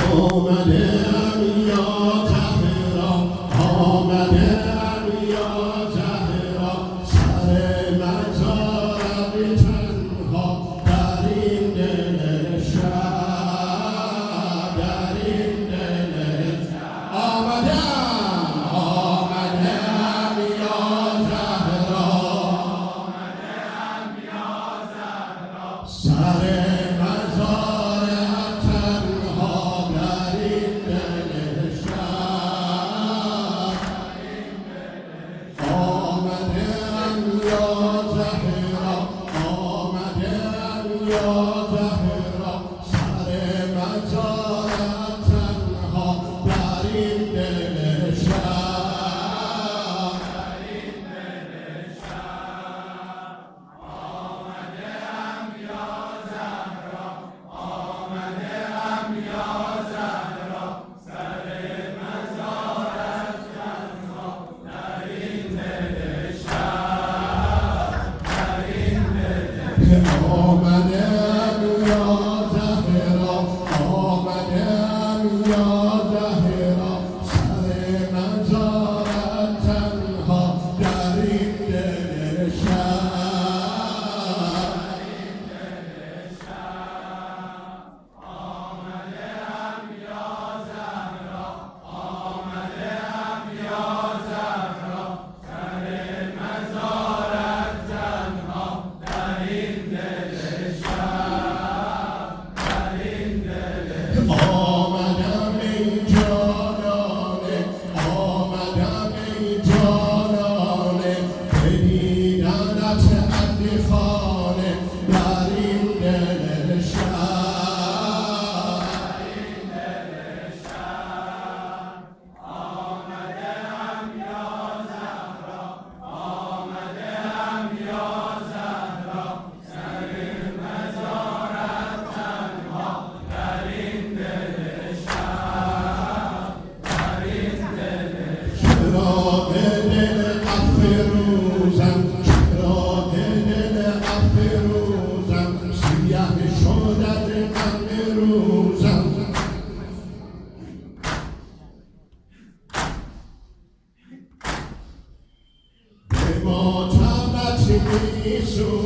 آمدم یا زهرا آمدم یا زهرا سر مزارم تنها در این دل شب در این دل شب آمدم یا زهرا سر مزارم تنها در این دل شب آمدم یا زهرا آمدم یا زهرا سر مزارم تنها در این دل شب آمدم یا زهرا آمدم یا زهرا سر مزارت تنها در این دل شب آمدم ای جانانه آمدم ای جانانه به دیدنت عزیزانه در این دل شب چراغ دل افروزم چراغ دل افروزم سیاه شد از غم روزم به ماتمت میسوزم